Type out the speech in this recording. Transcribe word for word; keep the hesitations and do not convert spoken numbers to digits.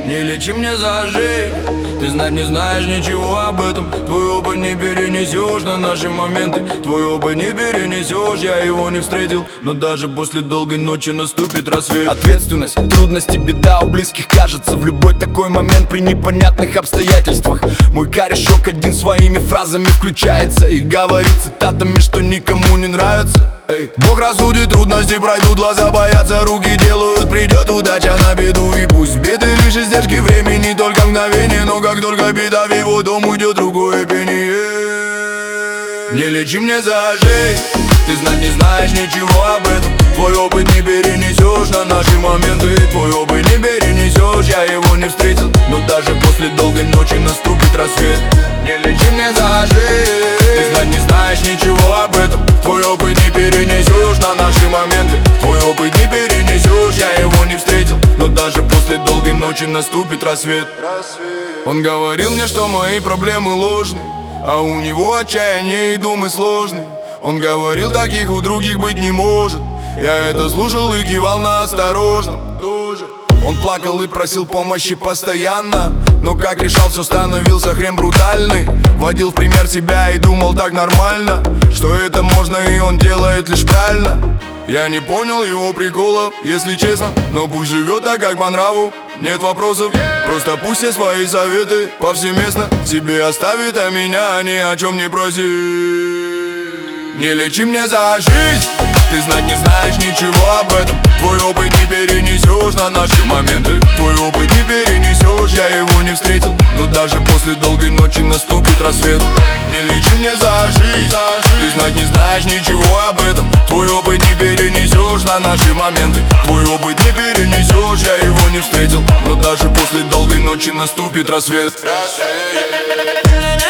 Не лечи мне зажиг, ты знать не знаешь ничего об этом. Твой опыт не перенесешь на наши моменты. Твой опыт не перенесешь, я его не встретил. Но даже после долгой ночи наступит рассвет. Ответственность, трудности, беда у близких кажется в любой такой момент при непонятных обстоятельствах. Мой корешок один своими фразами включается и говорит цитатами, что никому не нравится. Эй. Бог рассудит, трудности пройдут, глаза боятся, руки делают, придет удача на беду. И пусть беды лишь издержки времени, только мгновение, но как только беда в его дом уйдет другое пение. Не лечи мне зажей, ты знать не знаешь ничего об этом. Твой опыт не перенесешь на наши моменты. Твой опыт не перенесешь, я его не встретил. Но даже после долгой ночи наступит рассвет. Не лечи мне зажей, ты знать не знаешь ничего об этом. Твой опыт не перенесешь на наши моменты. Твой опыт не перенесешь, я его не встретил. Но даже после долгой ночи наступит рассвет. Он говорил мне, что мои проблемы ложные, а у него отчаяние и думы сложные. Он говорил, таких у других быть не может. Я это слушал и кивал на осторожном тоже. Он плакал и просил помощи постоянно, но как решал, все становился хрен брутальный. Водил в пример себя и думал так нормально, что это можно и он делает лишь правильно. Я не понял его приколов, если честно, но пусть живет так, как по нраву. Нет вопросов, просто пусть все свои советы повсеместно себе оставит, а меня ни о чем не проси. Не лечи мне за жизнь, ты знать не знаешь ничего об этом. Твой опыт не перенесешь на наши моменты. Твой опыт не перенесешь, я его не встретил. Но даже после долгой ночи наступит рассвет. Не лечи мне за жизнь, ты знать не знаешь ничего об этом. Твой опыт не перенесешь на наши моменты. Твой опыт не перенесешь, я его не встретил. Но даже после долгой ночи наступит рассвет.